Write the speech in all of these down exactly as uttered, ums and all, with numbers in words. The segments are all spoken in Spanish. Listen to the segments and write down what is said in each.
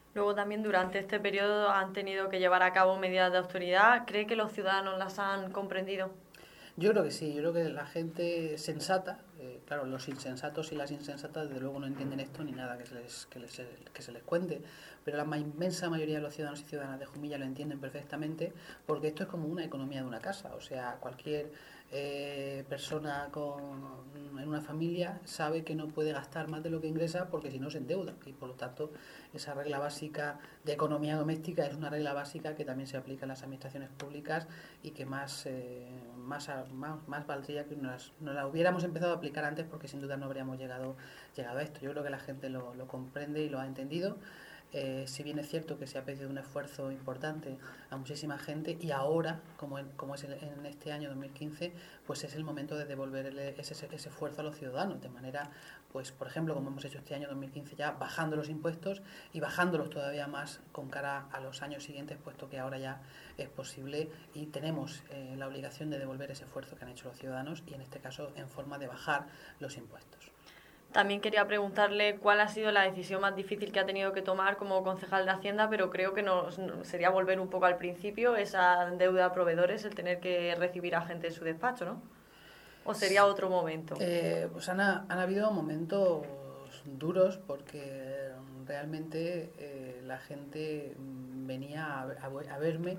Luego también durante este periodo han tenido que llevar a cabo medidas de austeridad. ¿Cree que los ciudadanos las han comprendido? Yo creo que sí, yo creo que la gente sensata, eh, claro, los insensatos y las insensatas desde luego no entienden esto ni nada que se les, que les, que se les cuente, pero la inmensa mayoría de los ciudadanos y ciudadanas de Jumilla lo entienden perfectamente porque esto es como una economía de una casa, o sea, cualquier eh, persona con, en una familia sabe que no puede gastar más de lo que ingresa porque si no se endeuda y por lo tanto esa regla básica de economía doméstica es una regla básica que también se aplica en las administraciones públicas y que más, eh, más, más, más valdría que nos, nos la hubiéramos empezado a aplicar antes porque sin duda no habríamos llegado, llegado a esto. Yo creo que la gente lo, lo comprende y lo ha entendido. Eh, si bien es cierto que se ha pedido un esfuerzo importante a muchísima gente y ahora, como, en, como es en este año dos mil quince, pues es el momento de devolverle ese, ese esfuerzo a los ciudadanos, de manera, pues por ejemplo, como hemos hecho este año dos mil quince ya, bajando los impuestos y bajándolos todavía más con cara a los años siguientes, puesto que ahora ya es posible y tenemos eh, la obligación de devolver ese esfuerzo que han hecho los ciudadanos y en este caso en forma de bajar los impuestos. También quería preguntarle cuál ha sido la decisión más difícil que ha tenido que tomar como concejal de Hacienda, pero creo que nos, no, sería volver un poco al principio, esa deuda a proveedores, el tener que recibir a gente en su despacho, ¿no? ¿O sería otro momento? Eh, pues han, han habido momentos duros porque realmente eh, la gente venía a, a, a verme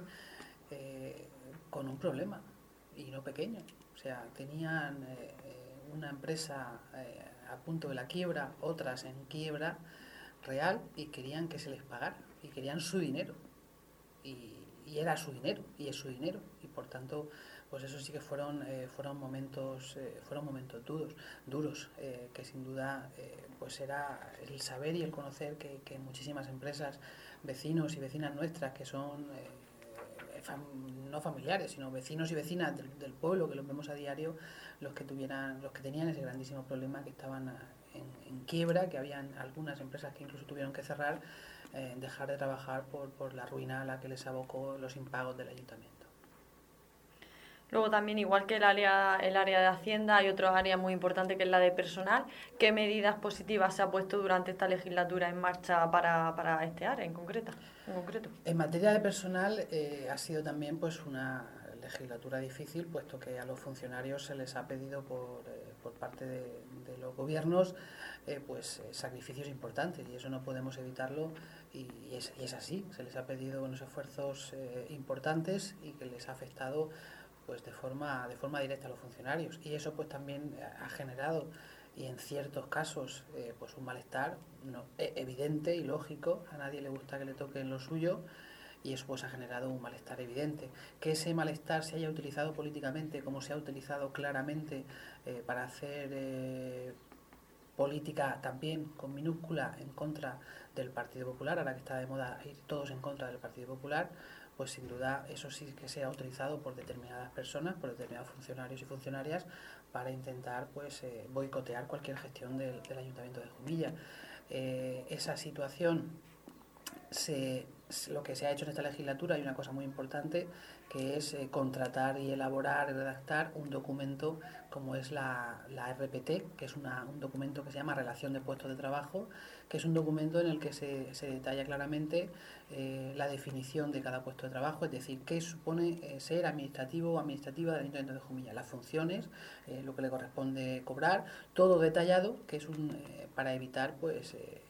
eh, con un problema y no pequeño. O sea, tenían eh, una empresa eh, a punto de la quiebra, otras en quiebra real y querían que se les pagara y querían su dinero. Y, y era su dinero y es su dinero y por tanto pues eso sí que fueron eh, fueron momentos eh, fueron momentos duros duros eh, que sin duda eh, pues era el saber y el conocer que, que muchísimas empresas vecinos y vecinas nuestras que son eh, fam no familiares sino vecinos y vecinas del, del pueblo que los vemos a diario los que tuvieran los que tenían ese grandísimo problema que estaban en, en quiebra, que habían algunas empresas que incluso tuvieron que cerrar, eh, dejar de trabajar por, por la ruina a la que les abocó los impagos del ayuntamiento. Luego también, igual que el área, el área de Hacienda, hay otro área muy importante que es la de personal. ¿Qué medidas positivas se ha puesto durante esta legislatura en marcha para, para este área en, concreta, en concreto? En materia de personal eh, ha sido también pues una legislatura difícil, puesto que a los funcionarios se les ha pedido por, eh, por parte de, de los gobiernos eh, pues eh, sacrificios importantes y eso no podemos evitarlo y, y, es, y es así, se les ha pedido unos esfuerzos eh, importantes y que les ha afectado pues de forma, de forma directa a los funcionarios y eso pues también ha generado y en ciertos casos eh, pues un malestar no, evidente y lógico, a nadie le gusta que le toquen lo suyo y eso pues ha generado un malestar evidente. Que ese malestar se haya utilizado políticamente como se ha utilizado claramente eh, para hacer eh, política también con minúscula en contra del Partido Popular, ahora que está de moda ir todos en contra del Partido Popular, pues sin duda eso sí que se ha utilizado por determinadas personas, por determinados funcionarios y funcionarias para intentar pues eh, boicotear cualquier gestión del, del Ayuntamiento de Jumilla. Eh, esa situación se, lo que se ha hecho en esta legislatura hay una cosa muy importante que es eh, contratar y elaborar y redactar un documento como es la, la R P T, que es una, un documento que se llama Relación de Puestos de Trabajo, que es un documento en el que se, se detalla claramente eh, la definición de cada puesto de trabajo, es decir, qué supone eh, ser administrativo o administrativa del Ayuntamiento de Jumilla, las funciones, eh, lo que le corresponde cobrar, todo detallado, que es un, eh, para evitar pues eh,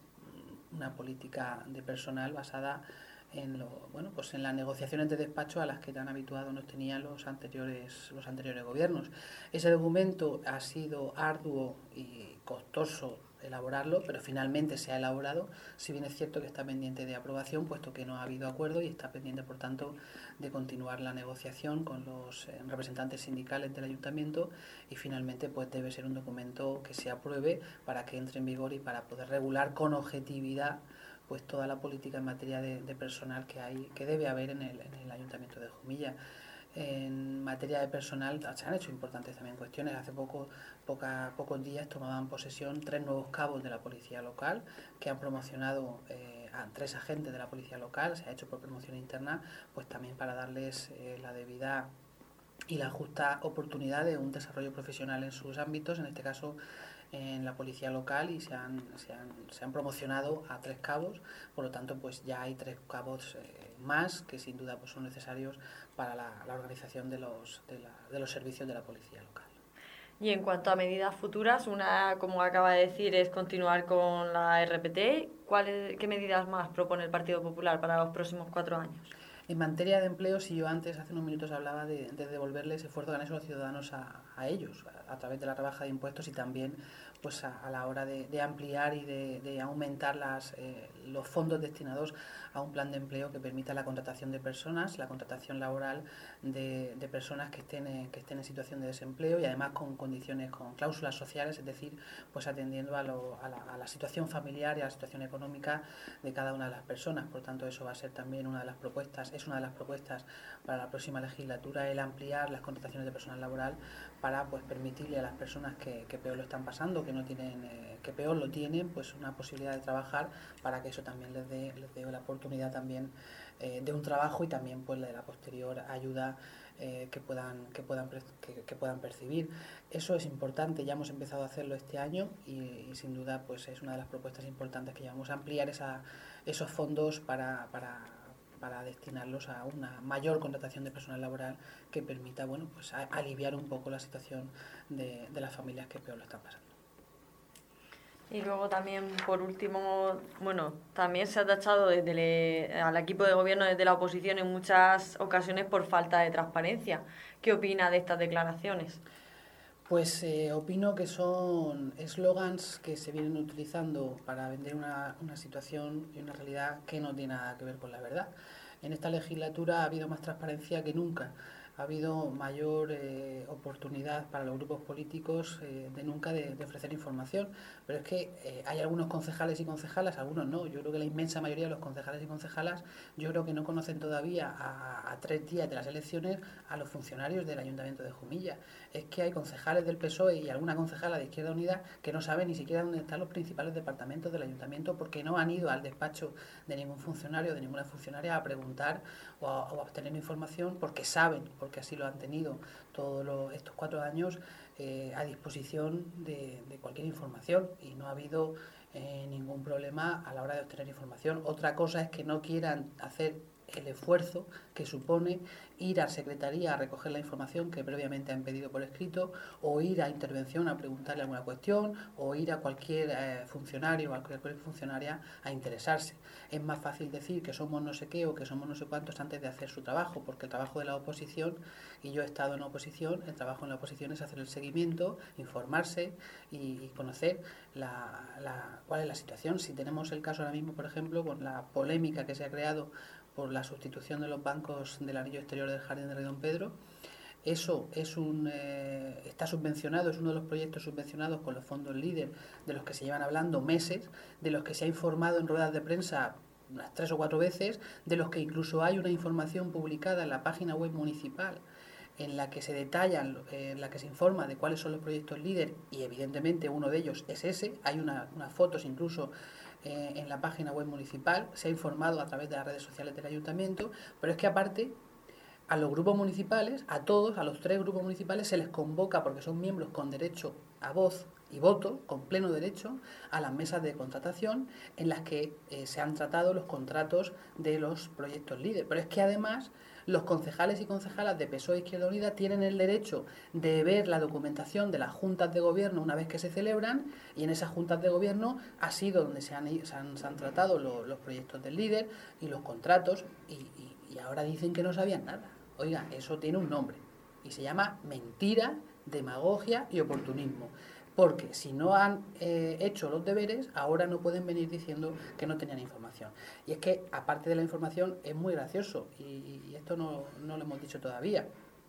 una política de personal basada en lo, bueno, pues en las negociaciones de despacho a las que tan habituados nos tenían los anteriores los anteriores gobiernos. Ese documento ha sido arduo y costoso elaborarlo, pero finalmente se ha elaborado, si bien es cierto que está pendiente de aprobación, puesto que no ha habido acuerdo y está pendiente, por tanto, de continuar la negociación con los eh, representantes sindicales del ayuntamiento y finalmente pues debe ser un documento que se apruebe para que entre en vigor y para poder regular con objetividad pues toda la política en materia de, de personal que hay que debe haber en el, en el Ayuntamiento de Jumilla. En materia de personal se han hecho importantes también cuestiones. Hace poco, poca, pocos días tomaban posesión tres nuevos cabos de la policía local que han promocionado eh, a tres agentes de la policía local. Se ha hecho por promoción interna, pues también para darles eh, la debida y la justa oportunidad de un desarrollo profesional en sus ámbitos, en este caso en la policía local y se han, se han, se han promocionado a tres cabos, por lo tanto pues ya hay tres cabos eh, más que sin duda pues son necesarios para la, la organización de los, de, la, de los servicios de la policía local. Y en cuanto a medidas futuras, una, como acaba de decir, es continuar con la R P T. ¿Cuál, ¿Qué medidas más propone el Partido Popular para los próximos cuatro años? En materia de empleo, si yo antes, hace unos minutos, hablaba de, de devolverle ese esfuerzo que han hecho los ciudadanos a, a ellos, a, a través de la rebaja de impuestos y también pues a, a la hora de, de ampliar y de, de aumentar las, eh, los fondos destinados a un plan de empleo que permita la contratación de personas, la contratación laboral de, de personas que estén, en, que estén en situación de desempleo y además con condiciones, con cláusulas sociales, es decir, pues atendiendo a, lo, a, la, a la situación familiar y a la situación económica de cada una de las personas. Por tanto, eso va a ser también una de las propuestas, es una de las propuestas para la próxima legislatura, el ampliar las contrataciones de personal laboral para pues permitirle a las personas que, que peor lo están pasando, que no tienen, eh, que peor lo tienen, pues una posibilidad de trabajar para que eso también les dé, les dé la oportunidad también eh, de un trabajo y también pues de la posterior ayuda eh, que puedan, que puedan que, que puedan percibir. Eso es importante, ya hemos empezado a hacerlo este año y, y sin duda pues es una de las propuestas importantes que llevamos a ampliar esa, esos fondos para, para para destinarlos a una mayor contratación de personal laboral que permita bueno pues a, aliviar un poco la situación de, de las familias que peor lo están pasando. Y luego también, por último, bueno, también se ha tachado desde le, al equipo de gobierno desde la oposición en muchas ocasiones por falta de transparencia. ¿Qué opina de estas declaraciones? Pues eh, opino que son eslogans que se vienen utilizando para vender una, una situación y una realidad que no tiene nada que ver con la verdad. En esta legislatura ha habido más transparencia que nunca. Ha habido mayor eh, oportunidad para los grupos políticos eh, de nunca de, de ofrecer información, pero es que eh, hay algunos concejales y concejalas, algunos no, yo creo que la inmensa mayoría de los concejales y concejalas yo creo que no conocen todavía a, a tres días de las elecciones a los funcionarios del Ayuntamiento de Jumilla. Es que hay concejales del P S O E y alguna concejala de Izquierda Unida que no saben ni siquiera dónde están los principales departamentos del Ayuntamiento porque no han ido al despacho de ningún funcionario, de ninguna funcionaria a preguntar o a, o a obtener información porque saben, porque así lo han tenido todos los, estos cuatro años eh, a disposición de, de cualquier información y no ha habido eh, ningún problema a la hora de obtener información. Otra cosa es que no quieran hacer el esfuerzo que supone ir a Secretaría a recoger la información que previamente han pedido por escrito o ir a intervención a preguntarle alguna cuestión o ir a cualquier eh, funcionario o a cualquier funcionaria a interesarse. Es más fácil decir que somos no sé qué o que somos no sé cuántos antes de hacer su trabajo, porque el trabajo de la oposición, y yo he estado en la oposición, el trabajo en la oposición es hacer el seguimiento, informarse y, y conocer la, la, cuál es la situación. Si tenemos el caso ahora mismo, por ejemplo, con la polémica que se ha creado por la sustitución de los bancos del anillo exterior del Jardín de Rey Don Pedro, eso es un, eh, está subvencionado, es uno de los proyectos subvencionados con los fondos LEADER, de los que se llevan hablando meses, de los que se ha informado en ruedas de prensa unas tres o cuatro veces, de los que incluso hay una información publicada en la página web municipal en la que se detallan, en la que se informa de cuáles son los proyectos LEADER y evidentemente uno de ellos es ese, hay una, unas fotos incluso eh, en la página web municipal, se ha informado a través de las redes sociales del ayuntamiento, pero es que aparte a los grupos municipales, a todos, a los tres grupos municipales se les convoca porque son miembros con derecho a voz y voto, con pleno derecho, a las mesas de contratación en las que eh, se han tratado los contratos de los proyectos LEADER. Pero es que además los concejales y concejalas de P S O E e Izquierda Unida tienen el derecho de ver la documentación de las juntas de gobierno una vez que se celebran y en esas juntas de gobierno ha sido donde se han, se han, se han tratado los, los proyectos del LEADER y los contratos y, y, y ahora dicen que no sabían nada. Oiga, eso tiene un nombre y se llama mentira, demagogia y oportunismo. Porque si no han eh, hecho los deberes, ahora no pueden venir diciendo que no tenían información. Y es que, aparte de la información, es muy gracioso, y, y esto no, no lo hemos dicho todavía.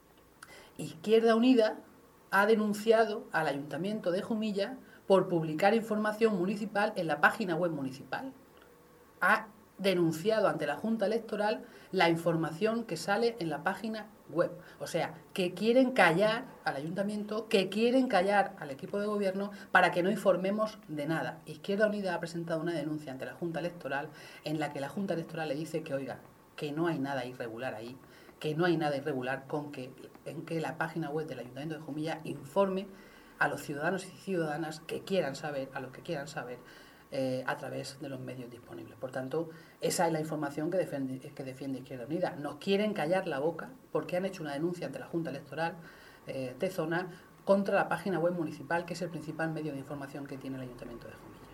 Izquierda Unida ha denunciado al Ayuntamiento de Jumilla por publicar información municipal en la página web municipal. Ha denunciado ante la Junta Electoral la información que sale en la página web. O sea, que quieren callar al ayuntamiento, que quieren callar al equipo de gobierno para que no informemos de nada. Izquierda Unida ha presentado una denuncia ante la Junta Electoral en la que la Junta Electoral le dice que, oiga, que no hay nada irregular ahí, que no hay nada irregular con que, en que la página web del Ayuntamiento de Jumilla informe a los ciudadanos y ciudadanas que quieran saber, a los que quieran saber, eh, a través de los medios disponibles. Por tanto, esa es la información que defiende, que defiende Izquierda Unida. Nos quieren callar la boca porque han hecho una denuncia ante la Junta Electoral eh, de Zona contra la página web municipal, que es el principal medio de información que tiene el Ayuntamiento de Jumilla.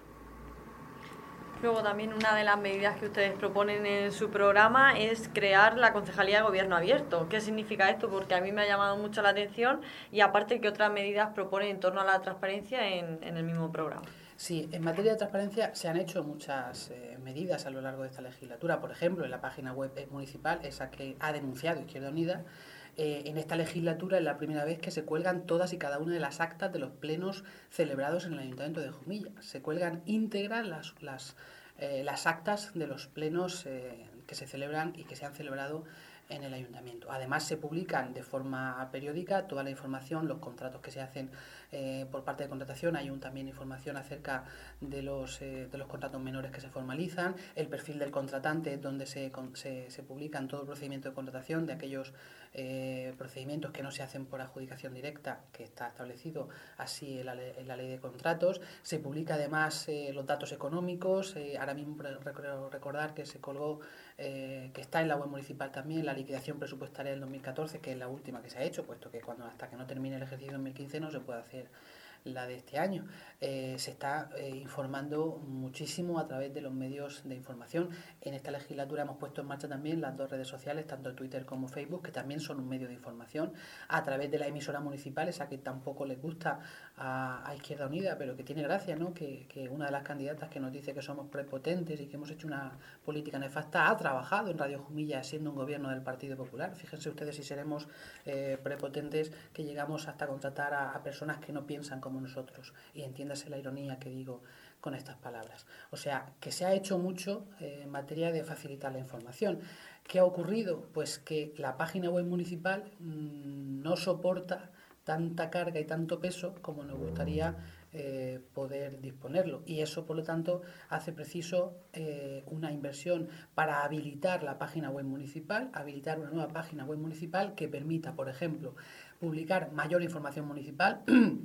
Luego también una de las medidas que ustedes proponen en su programa es crear la Concejalía de Gobierno Abierto. ¿Qué significa esto? Porque a mí me ha llamado mucho la atención y aparte, ¿qué otras medidas proponen en torno a la transparencia en, en el mismo programa? Sí, en materia de transparencia se han hecho muchas eh, medidas a lo largo de esta legislatura. Por ejemplo, en la página web municipal, esa que ha denunciado Izquierda Unida, eh, en esta legislatura es la primera vez que se cuelgan todas y cada una de las actas de los plenos celebrados en el Ayuntamiento de Jumilla. Se cuelgan íntegras las, las, eh, las actas de los plenos eh, que se celebran y que se han celebrado en el ayuntamiento. Además, se publican de forma periódica toda la información, los contratos que se hacen eh, por parte de contratación. Hay un, también información acerca de los, eh, de los contratos menores que se formalizan, el perfil del contratante, donde se, se, se publican todo el procedimiento de contratación de aquellos eh, procedimientos que no se hacen por adjudicación directa, que está establecido así en la, en la ley de contratos. Se publica además eh, los datos económicos. Eh, ahora mismo recuerdo recordar que se colgó, eh, que está en la web municipal también, la liquidación presupuestaria del dos mil catorce, que es la última que se ha hecho, puesto que cuando hasta que no termine el ejercicio dos mil quince no se puede hacer la de este año. Eh, se está eh, informando muchísimo a través de los medios de información. En esta legislatura hemos puesto en marcha también las dos redes sociales, tanto Twitter como Facebook, que también son un medio de información, a través de la emisora municipal, esa que tampoco les gusta a, a Izquierda Unida, pero que tiene gracia, ¿no? Que, que una de las candidatas que nos dice que somos prepotentes y que hemos hecho una política nefasta ha trabajado en Radio Jumilla siendo un gobierno del Partido Popular. Fíjense ustedes si seremos eh, prepotentes, que llegamos hasta contratar a, a personas que no piensan como nosotros, y entiéndase la ironía que digo con estas palabras. O sea, que se ha hecho mucho eh, en materia de facilitar la información. ¿Qué ha ocurrido? Pues que la página web municipal mmm, no soporta tanta carga y tanto peso como nos gustaría eh, poder disponerlo, y eso, por lo tanto, hace preciso eh, una inversión para habilitar la página web municipal, habilitar una nueva página web municipal que permita, por ejemplo, publicar mayor información municipal,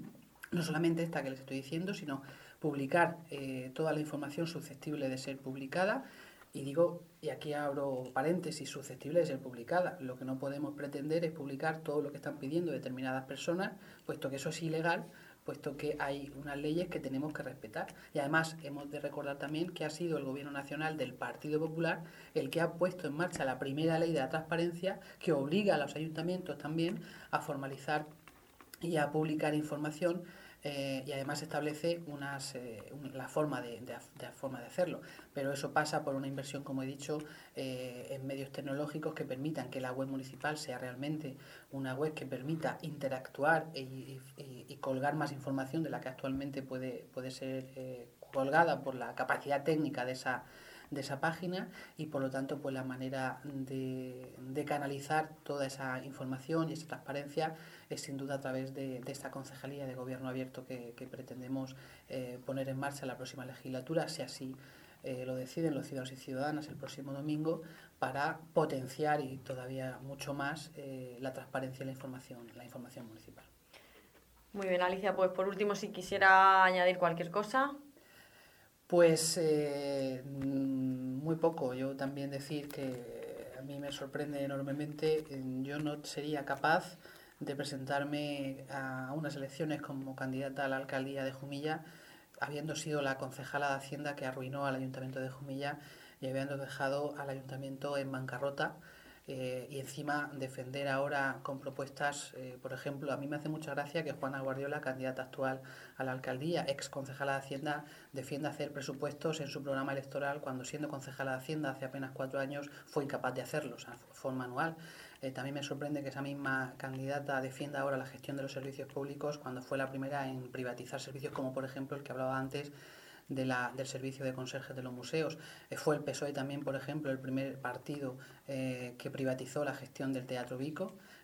no solamente esta que les estoy diciendo, sino publicar eh, toda la información susceptible de ser publicada. Y digo, y aquí abro paréntesis, susceptible de ser publicada. Lo que no podemos pretender es publicar todo lo que están pidiendo determinadas personas, puesto que eso es ilegal, puesto que hay unas leyes que tenemos que respetar. Y además hemos de recordar también que ha sido el Gobierno Nacional del Partido Popular el que ha puesto en marcha la primera ley de la transparencia, que obliga a los ayuntamientos también a formalizar y a publicar información. Eh, y además establece unas, eh, un, la forma de, de, de forma de hacerlo. Pero eso pasa por una inversión, como he dicho, eh, en medios tecnológicos que permitan que la web municipal sea realmente una web que permita interactuar y, y, y colgar más información de la que actualmente puede, puede ser eh, colgada por la capacidad técnica de esa de esa página, y por lo tanto pues la manera de, de canalizar toda esa información y esa transparencia es sin duda a través de, de esta Concejalía de Gobierno Abierto que, que pretendemos eh, poner en marcha la próxima legislatura, si así eh, lo deciden los ciudadanos y ciudadanas el próximo domingo, para potenciar y todavía mucho más eh, la transparencia y la información, la información municipal. Muy bien, Alicia, pues por último, si quisiera añadir cualquier cosa. Pues eh, muy poco. Yo también decir que a mí me sorprende enormemente. Yo no sería capaz de presentarme a unas elecciones como candidata a la alcaldía de Jumilla, habiendo sido la concejala de Hacienda que arruinó al Ayuntamiento de Jumilla y habiendo dejado al Ayuntamiento en bancarrota. Eh, y encima defender ahora con propuestas, eh, por ejemplo, a mí me hace mucha gracia que Juana Guardiola, candidata actual a la alcaldía, ex concejala de Hacienda, defienda hacer presupuestos en su programa electoral cuando, siendo concejala de Hacienda hace apenas cuatro años, fue incapaz de hacerlo, o sea, de forma anual. Eh, también me sorprende que esa misma candidata defienda ahora la gestión de los servicios públicos cuando fue la primera en privatizar servicios como, por ejemplo, el que hablaba antes, De la, del servicio de conserjes de los museos. Eh, fue el P S O E también, por ejemplo, el primer partido eh, que privatizó la gestión del Teatro Vico.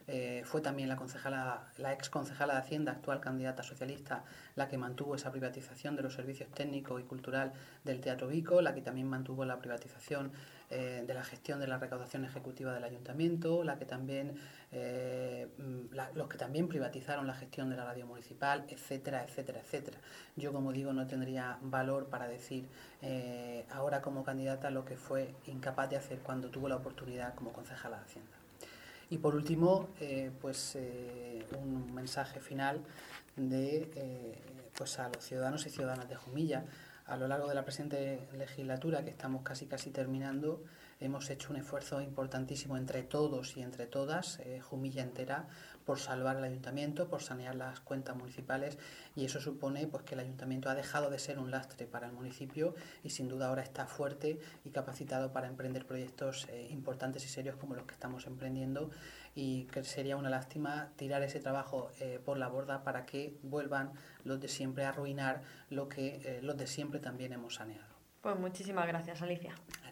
Eh, fue también la, concejala, la ex concejala de Hacienda, actual candidata socialista, la que mantuvo esa privatización de los servicios técnicos y cultural del Teatro Vico, la que también mantuvo la privatización eh, de la gestión de la recaudación ejecutiva del ayuntamiento, la que también, eh, la, los que también privatizaron la gestión de la radio municipal, etcétera, etcétera, etcétera. Yo, como digo, no tendría valor para decir eh, ahora como candidata lo que fue incapaz de hacer cuando tuvo la oportunidad como concejala de Hacienda. Y por último, eh, pues eh, un mensaje final de, eh, pues a los ciudadanos y ciudadanas de Jumilla. A lo largo de la presente legislatura, que estamos casi casi terminando, hemos hecho un esfuerzo importantísimo entre todos y entre todas, eh, Jumilla entera, por salvar el ayuntamiento, por sanear las cuentas municipales, y eso supone pues que el ayuntamiento ha dejado de ser un lastre para el municipio y sin duda ahora está fuerte y capacitado para emprender proyectos eh, importantes y serios como los que estamos emprendiendo, y que sería una lástima tirar ese trabajo eh, por la borda para que vuelvan los de siempre a arruinar lo que eh, los de siempre también hemos saneado. Pues muchísimas gracias, Alicia.